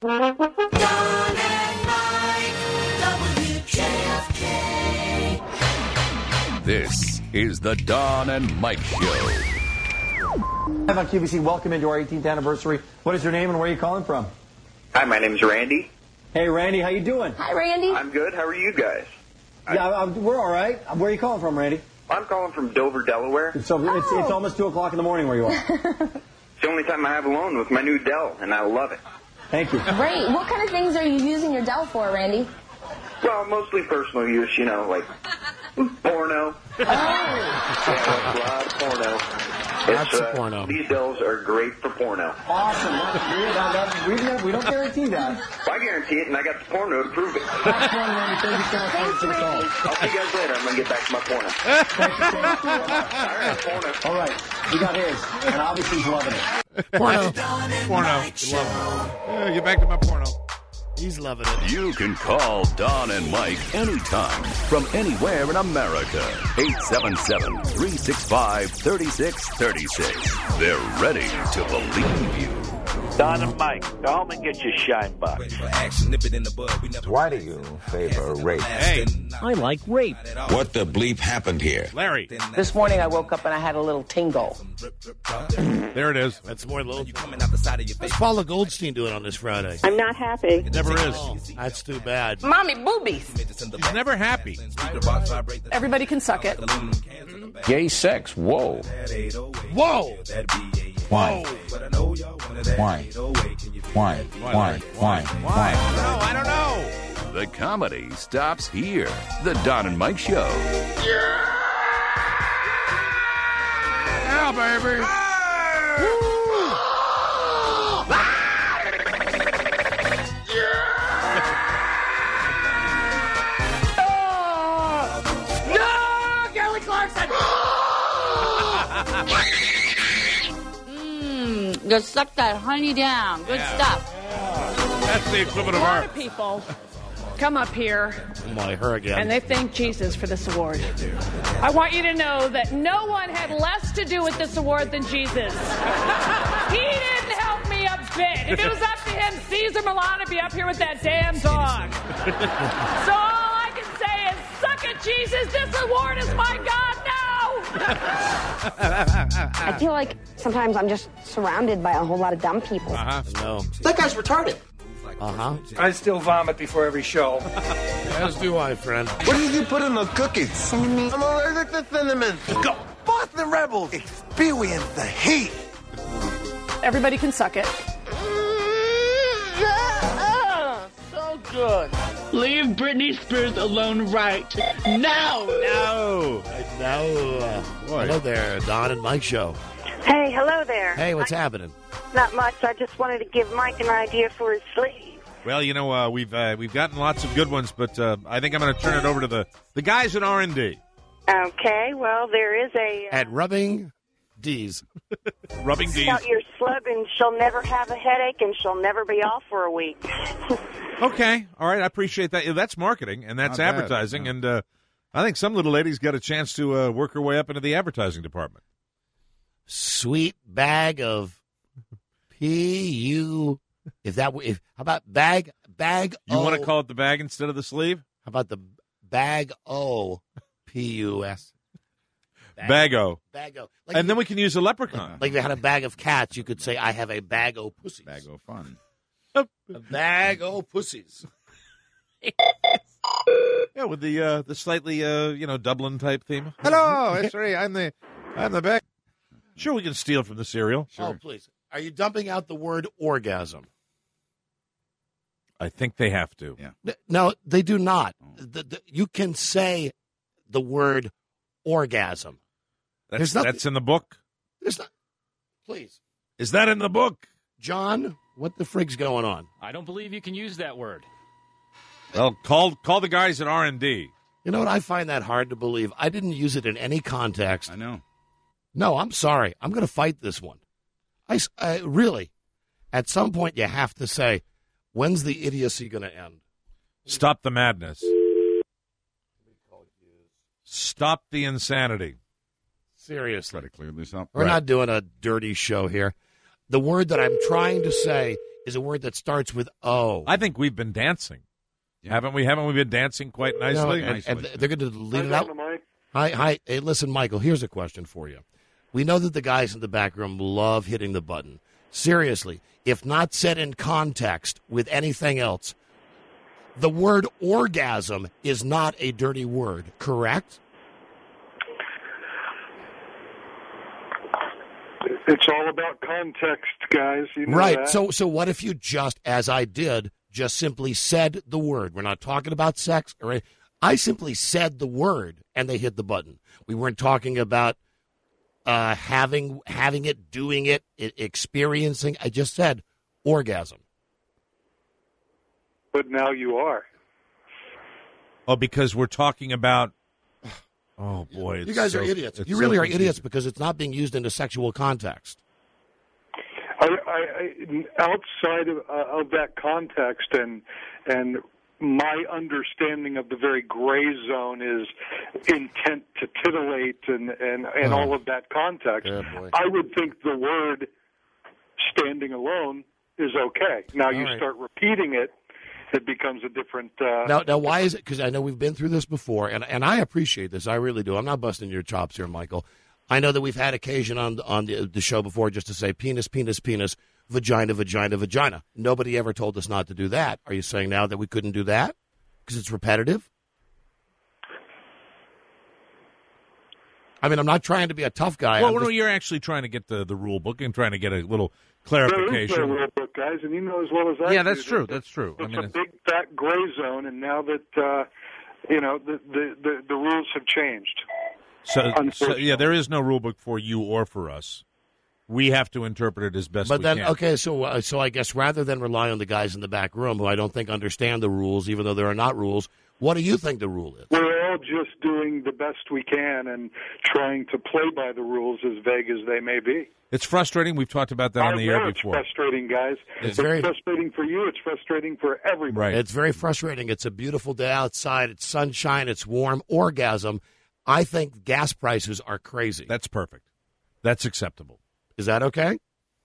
Don and Mike, WJFK. This is the Don and Mike Show. Live on QVC, welcome into our 18th anniversary. What is your name and where are you calling from? Hi, my name's Randy. Hey, Randy, how you doing? Hi, Randy. I'm good. How are you guys? We're all right. Where are you calling from, Randy? I'm calling from Dover, Delaware. So it's almost 2 o'clock in the morning where you are. It's the only time I have alone with my new Dell, and I love it. Thank you. Great. What kind of things are you using your Dell for, Randy? Well, mostly personal use, you know, like porno. Yeah, a lot of porno. Lots of porno. These Dells are great for porno. Awesome. We don't guarantee that. I guarantee it, and I got the porno to prove it. That's fun, Randy. Thank you so much for the call. I'll see you guys later. I'm going to get back to my porno. Thank you so much for your help. All right, porno. All right. We got his, and obviously he's loving it. Porno. Porno. Love it. Yeah, get back to my porno. He's loving it. You can call Don and Mike anytime from anywhere in America. 877-365-3636. They're ready to believe you. Don and Mike, go home and get your shine box. Why do you favor rape? Hey, I like rape. What the bleep happened here? Larry. This morning I woke up and I had a little tingle. There it is. That's more little. What's Paula Goldstein doing on this Friday? I'm not happy. Never is. That's too bad. Mommy boobies. He's never happy. Everybody can suck it. Gay sex. Whoa. Whoa! Why? Why? Why? Why? Why? I don't know. The comedy stops here. The Don and Mike Show. Yeah, baby. Kelly Clarkson. Go suck that honey down. Good stuff. That's the equivalent A of lot our... of people come up here Oh my, her again. and they thank Jesus for this award. I want you to know that no one had less to do with this award than Jesus. He didn't help me a bit. If it was up to him, Caesar Milan would be up here with that damn dog. So all I can say is, suck it, Jesus. This award is my God now. I feel like sometimes I'm just surrounded by a whole lot of dumb people. No. That guy's retarded. I still vomit before every show. As do I, friend. What did you put in the cookies? Cinnamon. I'm allergic to cinnamon. Go. Boston Rebels. Experience the heat. Everybody can suck it. So good. Leave Britney Spears alone right now. No. Hello there, Don and Mike Show. Hey, hello there. Hey, what's happening? Not much. I just wanted to give Mike an idea for his sleeve. Well, you know, we've gotten lots of good ones, but I think I'm going to turn it over to the guys at R&D. Okay, well, there is a... At Rubbing D's. Rubbing D's. Tell your slug and she'll never have a headache and she'll never be off for a week. Okay. All right. I appreciate that. That's marketing, and that's advertising, and I think some little lady's got a chance to work her way up into the advertising department. Sweet bag of P-U... how about bag You O? want to call it the bag instead of the sleeve? How about the bag O P-U-S? Bago. Bago. And then we can use a leprechaun. Like they had a bag of cats, you could say, I have a bag o' pussies. Bag of fun. A bag o' pussies. Yeah, with the slightly Dublin type theme. Hello, it's Ray. I'm the back. Sure, we can steal from the cereal. Oh, please. Are you dumping out the word orgasm? I think they have to. Yeah. No, they do not. You can say the word orgasm. That's in the book? There's not. Please. Is that in the book? John, what the frig's going on? I don't believe you can use that word. Well, call the guys at R&D. You know what? I find that hard to believe. I didn't use it in any context. I know. No, I'm sorry. I'm going to fight this one. I really, at some point, you have to say, when's the idiocy going to end? Stop the madness. Stop the insanity. Seriously. Try to clear this up. We're not doing a dirty show here. The word that I'm trying to say is a word that starts with O. I think we've been dancing. Haven't we? Haven't we been dancing quite nicely? No, and they're going to delete it out. Hi. Hey, listen, Michael, here's a question for you. We know that the guys in the back room love hitting the button. Seriously, if not said in context with anything else, the word orgasm is not a dirty word, correct? It's all about context, guys. You know Right. that. So what if you just, as I did, just simply said the word? We're not talking about sex. Or I simply said the word, and they hit the button. We weren't talking about having it, doing it, experiencing. I just said orgasm. But now you are. Oh, because we're talking about. Oh boy! You guys are idiots. You really are idiots because it's not being used in a sexual context. Outside of that context, and my understanding of the very gray zone is intent to titillate and all of that context. I would think the word standing alone is okay. Now you start repeating it, it becomes a different... Now, why is it? Because I know we've been through this before, and I appreciate this. I really do. I'm not busting your chops here, Michael. I know that we've had occasion on the show before just to say penis, penis, penis, vagina, vagina, vagina. Nobody ever told us not to do that. Are you saying now that we couldn't do that because it's repetitive? I mean, I'm not trying to be a tough guy. Well, no, you're actually trying to get the rule book and trying to get a little clarification. There is no rule book, guys, and you know as well as I do. Yeah, that's true. That's true. It's a big, fat gray zone, and now that, the rules have changed. So, yeah, there is no rule book for you or for us. We have to interpret it as best we can. Okay, so I guess rather than rely on the guys in the back room who I don't think understand the rules, even though there are not rules, what do you think the rule is? We're all just doing the best we can and trying to play by the rules as vague as they may be. It's frustrating. We've talked about that on the air before. It's frustrating, guys. It's frustrating for you. It's frustrating for everybody. Right. It's very frustrating. It's a beautiful day outside. It's sunshine. It's warm. Orgasm. I think gas prices are crazy. That's perfect. That's acceptable. Is that okay?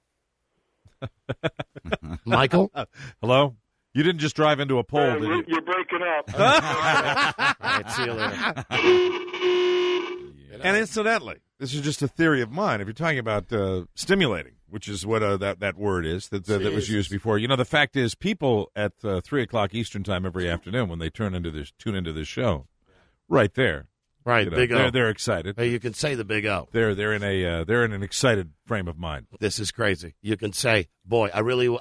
Michael? Hello? You didn't just drive into a pole, did you? You're breaking up. All right, see you later. And incidentally, this is just a theory of mine. If you're talking about stimulating, which is what that word is that was used before, you know, the fact is people at 3 o'clock Eastern time every afternoon when they tune into this show, right there. Right, you know, big O. They're excited. Hey, you can say the big O. They're in an excited frame of mind. This is crazy. You can say, boy,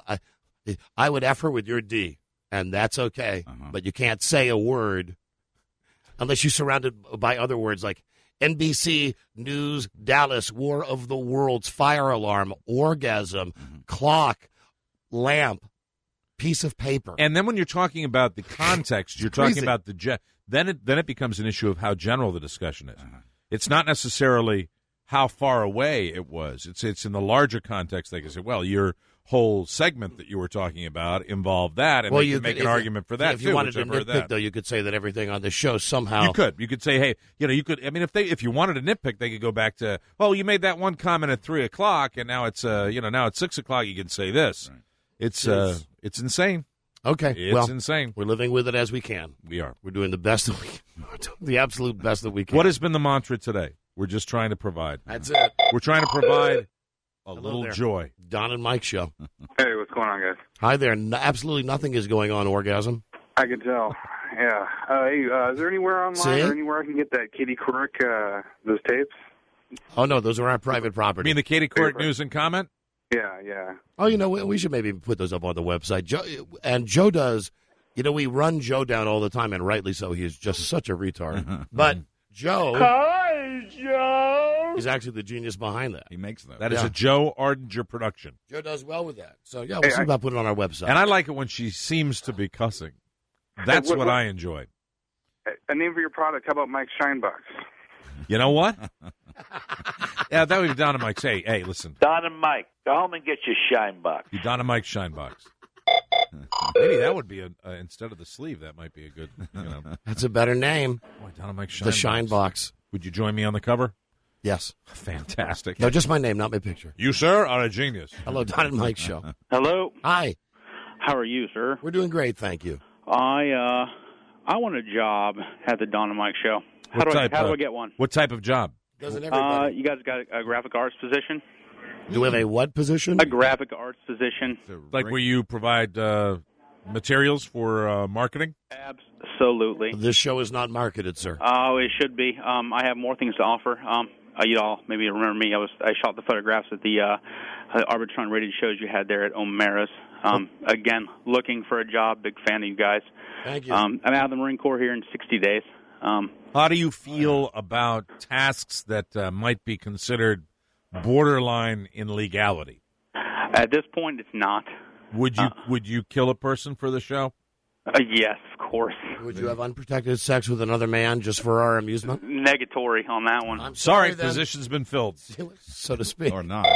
I would F her with your D, and that's okay. But you can't say a word unless you're surrounded by other words like NBC News, Dallas, War of the Worlds, fire alarm, orgasm, clock, lamp, piece of paper. And then when you're talking about the context, you're talking about then it becomes an issue of how general the discussion is. It's not necessarily how far away it was. It's in the larger context. They can say, well, your whole segment that you were talking about involved that, and you can make an argument for that. If you wanted to nitpick, though, you could say that everything on the show somehow. You could say, hey, you could. I mean, if you wanted to nitpick, they could go back to, well, you made that one comment at 3 o'clock, and now it's now at 6 o'clock. You can say this. Right. It's insane. Okay, it's insane. We're living with it as we can. We are. We're doing the best that we can. The absolute best that we can. What has been the mantra today? We're just trying to provide. That's it. We're trying to provide a little joy. Don and Mike show. Hey, what's going on, guys? Hi there. Absolutely nothing is going on, Orgasm. I can tell. Yeah. Hey, is there anywhere online or anywhere I can get that Katie Couric, those tapes? Oh, no, those are our private property. You mean the Katie Couric news and comment? Yeah. Oh, we should maybe put those up on the website. Joe does, we run Joe down all the time, and rightly so. He is just such a retard. But Joe... Hi, Joe! He's actually the genius behind that. He makes them. That is a Joe Ardinger production. Joe does well with that. So, we'll see about putting it on our website. And I like it when she seems to be cussing. That's what I enjoy. A name for your product, how about Mike Shinebox? You know what? Yeah, that would be Don and Mike. Hey, listen. Don and Mike, go home and get your shine box. You Don and Mike shine box. Maybe that would be instead of the sleeve. That might be a good. That's a better name. Boy, Don and Mike shine the box. shine box. Would you join me on the cover? Yes. Fantastic. No, just my name, not my picture. You, sir, are a genius. Hello, Don and Mike show. Hello. Hi. How are you, sir? We're doing great, thank you. I want a job at the Don and Mike Show. How do I get one? What type of job? Doesn't everybody? You guys got a graphic arts position? Do we have a what position? A graphic arts position. Like where you provide materials for marketing? Absolutely. This show is not marketed, sir. Oh, it should be. I have more things to offer. You all maybe remember me. I shot the photographs at the Arbitron rated shows you had there at O'Mara's. Again, looking for a job. Big fan of you guys. Thank you. I'm out of the Marine Corps here in 60 days. How do you feel about tasks that might be considered borderline in legality? At this point, it's not. Would you kill a person for the show? Yes, of course. Would you have unprotected sex with another man just for our amusement? Negatory on that one. I'm Sorry, then. position's been filled. So to speak. Or not.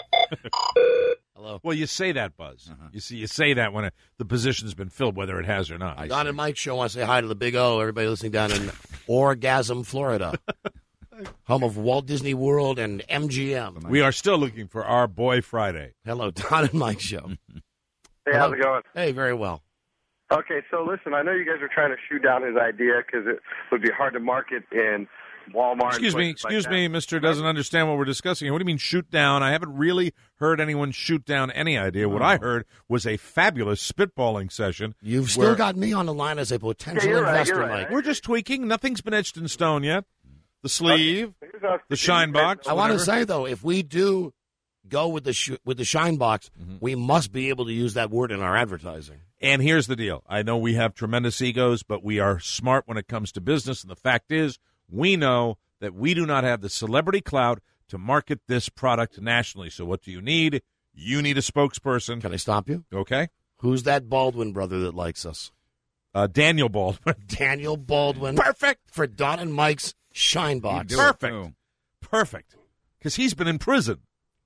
Hello. Well, you say that, Buzz. You say that when the position's been filled, whether it has or not. Don and Mike Show wants to say hi to the Big O, everybody listening down in Orgasm, Florida. Home of Walt Disney World and MGM. We are still looking for our boy Friday. Hello, Don and Mike Show. Hey, how's it going? Hey, very well. Okay, so listen, I know you guys are trying to shoot down his idea because it would be hard to market in Walmart. Excuse me, Mr. Doesn't understand what we're discussing. What do you mean shoot down? I haven't really heard anyone shoot down any idea. What I heard was a fabulous spitballing session. You've still got me on the line as a potential investor, Mike. We're just tweaking. Nothing's been etched in stone yet. The sleeve, the shine box. I want to say, though, if we do go with the shine box, we must be able to use that word in our advertising. And here's the deal. I know we have tremendous egos, but we are smart when it comes to business. And the fact is, we know that we do not have the celebrity clout to market this product nationally. So what do you need? You need a spokesperson. Can I stop you? Okay. Who's that Baldwin brother that likes us? Daniel Baldwin. Daniel Baldwin. Perfect. For Don and Mike's shine box. Perfect. Because he's been in prison.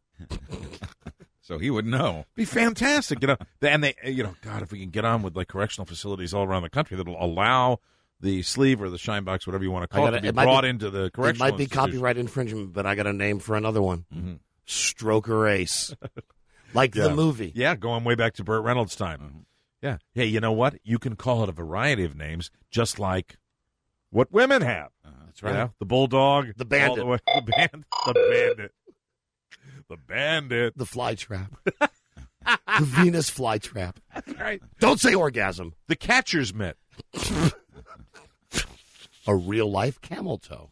So he would know. Be fantastic, And they, God, if we can get on with like correctional facilities all around the country that'll allow the sleeve or the shine box, whatever you want to call it, to be brought into the correctional. It might be copyright infringement, but I got a name for another one. Stroker Ace, like the movie. Yeah, going way back to Burt Reynolds' time. Yeah. Hey, you know what? You can call it a variety of names, just like what women have. That's right. The bulldog, the bandit, the bandit, the fly trap, the Venus fly trap. That's right. Don't say orgasm. The catcher's mitt. A real life camel toe.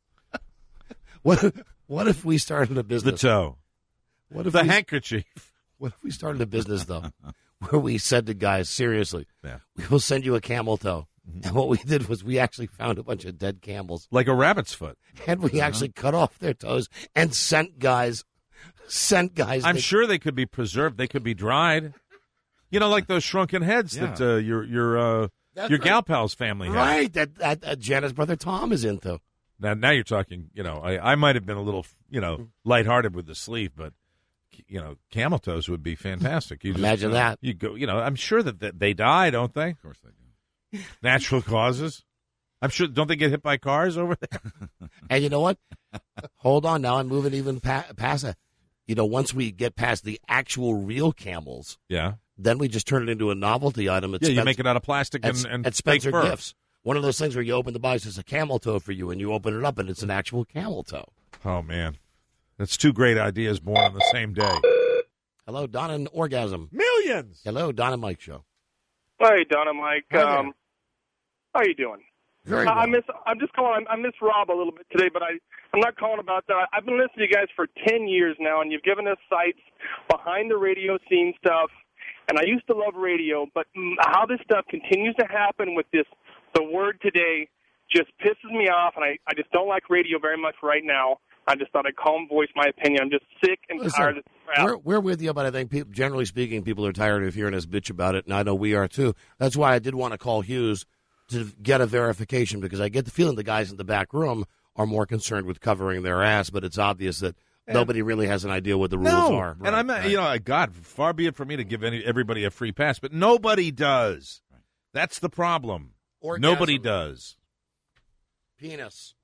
What if we started a business? The toe. What if the handkerchief? What if we started a business though, where we said to guys, seriously, we will send you a camel toe. And what we did was we actually found a bunch of dead camels, like a rabbit's foot, and we actually cut off their toes and sent guys. I'm sure they could be preserved. They could be dried. Like those shrunken heads that your gal pal's family had. Right, that Janet's brother Tom is into. Now you're talking, I might have been a little, lighthearted with the sleeve, but, camel toes would be fantastic. You Imagine that. You go, I'm sure that they die, don't they? Of course they do. Natural causes. I'm sure, don't they get hit by cars over there? And you know what? Hold on, now I'm moving even past that. Once we get past the actual real camels, then we just turn it into a novelty item. You make it out of plastic and at Spencer fake fur. Gifts. One of those things where you open the box, it's a camel toe for you, and you open it up, and it's an actual camel toe. Oh, man. That's two great ideas born on the same day. Hello, Don and Orgasm. Millions! Hello, Don and Mike Show. Hey, Don and Mike. How are you doing? Very well. I'm just calling. I miss Rob a little bit today, but I'm not calling about that. I've been listening to you guys for 10 years now, and you've given us sites behind the radio scene stuff. And I used to love radio, but how this stuff continues to happen with the word today just pisses me off, and I just don't like radio very much right now. I just thought I'd call and voice my opinion. I'm just sick and tired of this crap. We're with you, but I think, generally speaking, people are tired of hearing us bitch about it, and I know we are too. That's why I did want to call Hughes to get a verification, because I get the feeling the guys in the back room are more concerned with covering their ass, but it's obvious that nobody really has an idea what the rules are. And I'm not, God, far be it for me to give everybody a free pass, but nobody does. That's the problem. Orgasm. Nobody does. Penis.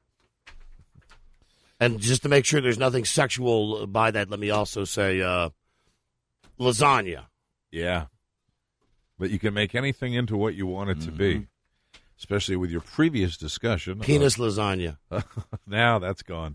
And just to make sure there's nothing sexual by that, let me also say lasagna. Yeah. But you can make anything into what you want it to be, especially with your previous discussion. Penis lasagna. Now that's gone.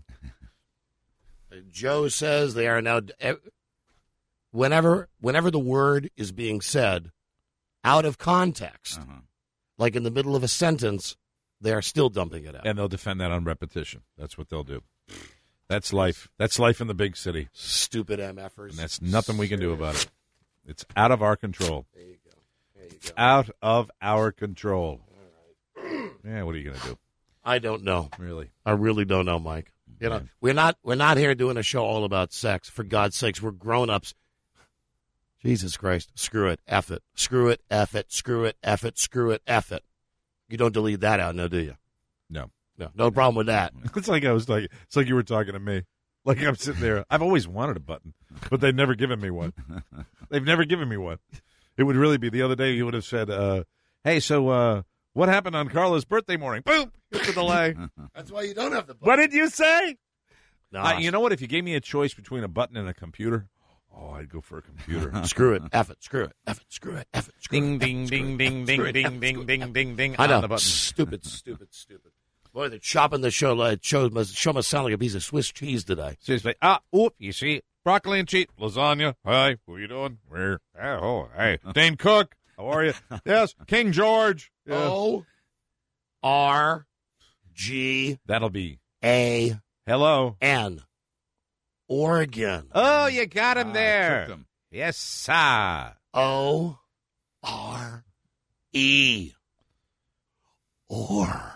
Joe says they are now, whenever the word is being said out of context, like in the middle of a sentence, they are still dumping it out. And they'll defend that on repetition. That's what they'll do. That's life. That's life in the big city. Stupid MFers. And that's nothing we can do about it. It's out of our control. There you go. It's out of our control. All right. Yeah, what are you going to do? I don't know. Really? I really don't know, Mike. You know, we're not here doing a show all about sex. For God's sakes, we're grown-ups. Jesus Christ. Screw it. F it. Screw it. F it. Screw it. F it. Screw it. F it. You don't delete that out, no, do you? No. No problem with that. It's like it's like you were talking to me. Like I'm sitting there. I've always wanted a button, but they've never given me one. They've never given me one. It would really be the other day you would have said, hey, so what happened on Carla's birthday morning? Boom! Hit the delay. That's why you don't have the button. What did you say? No. You know what? If you gave me a choice between a button and a computer, I'd go for a computer. Screw it. F it. Screw it. F it. Screw it. F it. Ding, ding, ding, ding, ding, ding, ding, ding, ding, ding. I know. On the button. Stupid. Boy, the chopping the show must sound like a piece of Swiss cheese today. Seriously. You see, broccoli and cheese, lasagna. Hi, what are you doing? Where? Oh, hey. Dane Cook, how are you? Yes, King George. Yes. O-R-G. That'll be A. Hello. N. Oregon. Oh, you got him there. Yes, sir. O-R-E. Or.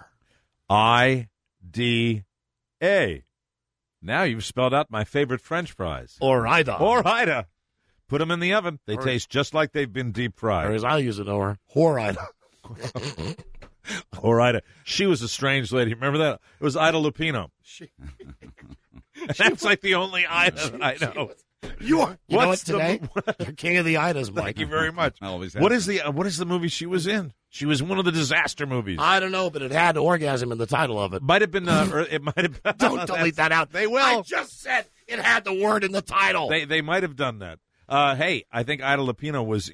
I-D-A. Now you've spelled out my favorite French fries. Orida. Put them in the oven. They taste just like they've been deep fried. Or as I use it, Horida. Horida. She was a strange lady. Remember that? It was Ida Lupino. That's like the only Ida that I know. You know what today? You're king of the Idas, Mike. Thank you very much. I always what is the movie she was in? She was in one of the disaster movies. I don't know, but it had orgasm in the title of it. Might have been. It might have. Don't delete that out. They will. I just said it had the word in the title. They might have done that. Hey, I think Ida Lupino was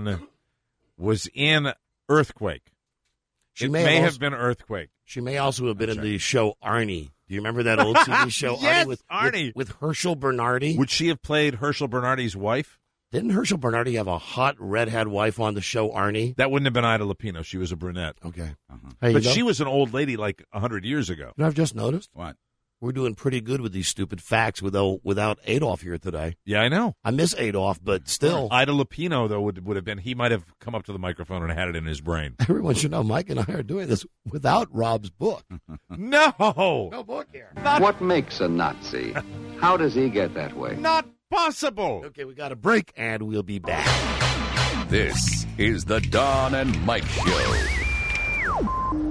in Earthquake. She may have been Earthquake. She may also have been in the show Arnie. Do you remember that old TV show? Yes, Arnie with Herschel Bernardi. Would she have played Herschel Bernardi's wife? Didn't Herschel Bernardi have a hot redhead wife on the show Arnie? That wouldn't have been Ida Lupino. She was a brunette. Okay. But she was an old lady like 100 years ago. You know, I've just noticed. What? We're doing pretty good with these stupid facts without Adolf here today. Yeah, I know. I miss Adolf, but still. Ida Lupino, though, would have been, he might have come up to the microphone and had it in his brain. Everyone should know Mike and I are doing this without Rob's book. No book here. What makes a Nazi? How does he get that way? Not possible. Okay, we got a break, and we'll be back. This is the Don and Mike Show.